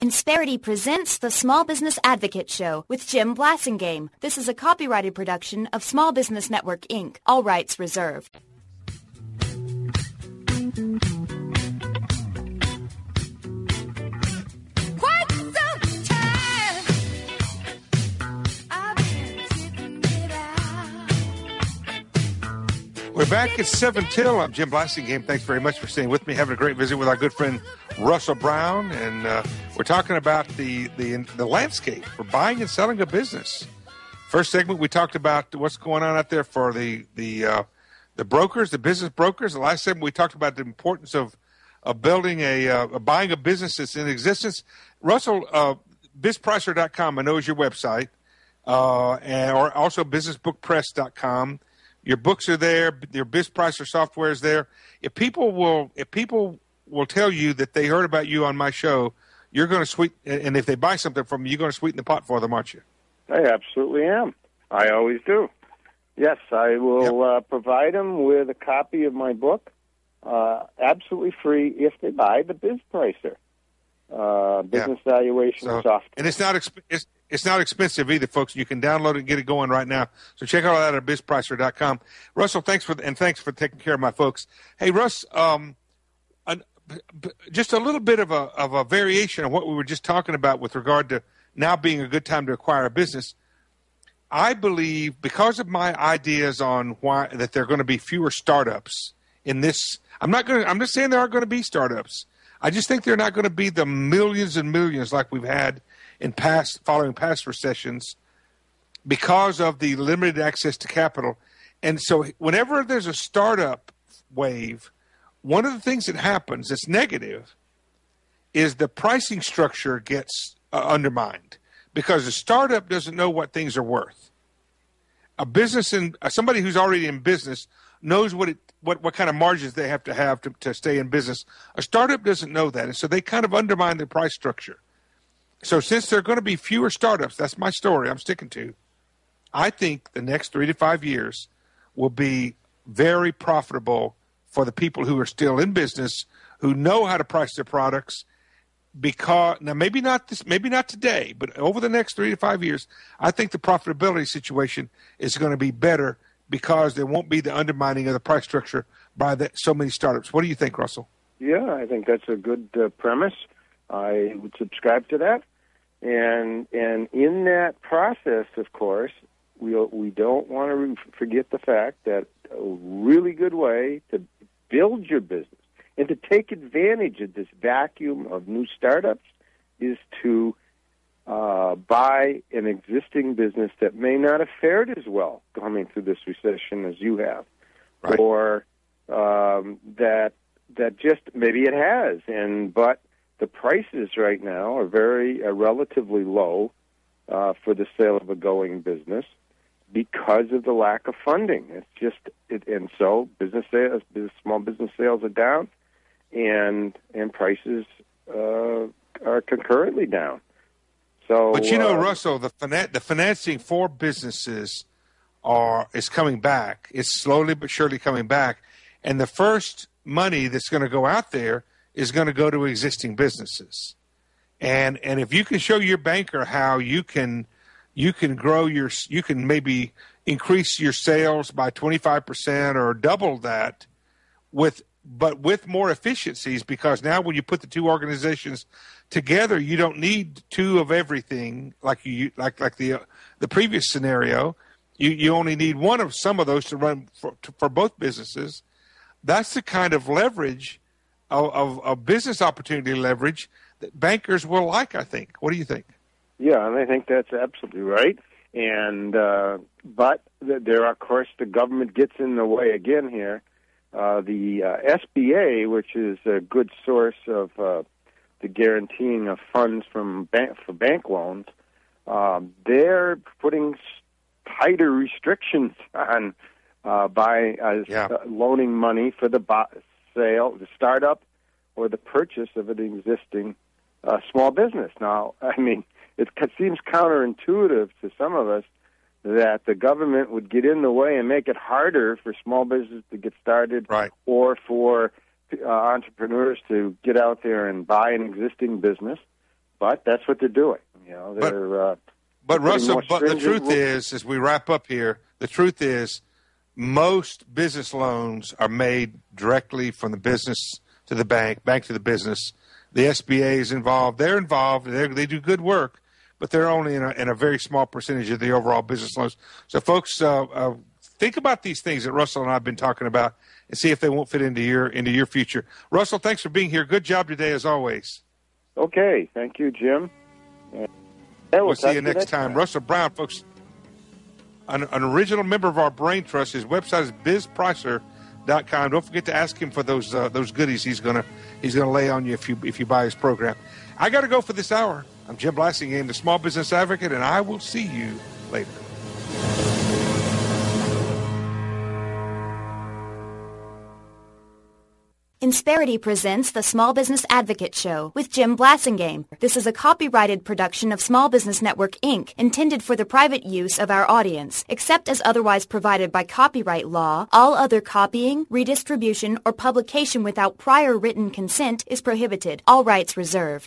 Insperity presents the Small Business Advocate Show with Jim Blasingame. This is a copyrighted production of Small Business Network, Inc., all rights reserved. We're back at 7 till. I'm Jim Blasingame. Thanks very much for staying with me, having a great visit with our good friend Russell Brown, and we're talking about the landscape for buying and selling a business. First segment, we talked about what's going on out there for the brokers, the business brokers. The last segment, we talked about the importance of building buying a business that's in existence. Russell, bizpricer.com, I know is your website, or also businessbookpress.com. Your books are there. Your BizPricer software is there. If people will tell you that they heard about you on my show, you're going to and if they buy something from you, you're going to sweeten the pot for them, aren't you? I absolutely am. I always do. Yes, I will provide them with a copy of my book, absolutely free if they buy the BizPricer business valuation software. And it's not expensive either, folks. You can download it and get it going right now. So check all that at bizpricer.com. Russell, thanks for taking care of my folks. Hey, Russ, just a little bit of a variation of what we were just talking about with regard to now being a good time to acquire a business. I believe because of my ideas on why that there are going to be fewer startups in this. I'm not saying there aren't going to be startups. I just think they're not going to be the millions and millions like we've had following past recessions because of the limited access to capital. And so whenever there's a startup wave, one of the things that happens that's negative is the pricing structure gets undermined because the startup doesn't know what things are worth. A business and somebody who's already in business knows what kind of margins they have to stay in business. A startup doesn't know that, and so they kind of undermine the price structure. So since there are going to be fewer startups, that's my story I'm sticking to. I think the next 3 to 5 years will be very profitable for the people who are still in business, who know how to price their products. Because now maybe not today, but over the next 3 to 5 years, I think the profitability situation is going to be better because there won't be the undermining of the price structure by so many startups. What do you think, Russell? Yeah, I think that's a good premise. I would subscribe to that. And in that process, of course, we don't want to forget the fact that a really good way to build your business and to take advantage of this vacuum of new startups is to buy an existing business that may not have fared as well coming through this recession as you have, right. Or that just maybe it has, but the prices right now are relatively low for the sale of a going business because of the lack of funding. And so small business sales are down, and prices are concurrently down. So, but Russell, the financing for businesses is coming back. It's slowly but surely coming back, and the first money that's going to go out there is going to go to existing businesses. And if you can show your banker how you can grow you can maybe increase your sales by 25% or double that with more efficiencies, because now when you put the two organizations together, you don't need two of everything like the previous scenario. You only need one of some of those to run for both businesses. That's the kind of leverage of business opportunity leverage that bankers will like, I think. What do you think? Yeah, and I think that's absolutely right. And but there, of course, the government gets in the way again here. The SBA, which is a good source of the guaranteeing of funds for bank loans, they're putting tighter restrictions on loaning money for the sale, the startup, or the purchase of an existing small business. Now, I mean, it seems counterintuitive to some of us that the government would get in the way and make it harder for small business to get started, right, or for entrepreneurs to get out there and buy an existing business. but that's what they're doing. They're but Russell, more but the stringent truth rules. is, as we wrap up here, the truth is most business loans are made directly from the business to the bank, bank to the business. The SBA is involved. They're involved. They do good work, but they're only in a very small percentage of the overall business loans. So, folks, think about these things that Russell and I have been talking about and see if they won't fit into your future. Russell, thanks for being here. Good job today, as always. Okay, thank you, Jim. We'll see you next time. Russell Brown, folks, an original member of our Brain Trust. His website is bizpricer.com. Don't forget to ask him for those goodies he's gonna lay on you if you buy his program. I got to go for this hour. I'm Jim Blasingame, the Small Business Advocate, and I will see you later. Insperity presents the Small Business Advocate Show with Jim Blasingame. This is a copyrighted production of Small Business Network, Inc., intended for the private use of our audience. Except as otherwise provided by copyright law, all other copying, redistribution, or publication without prior written consent is prohibited. All rights reserved.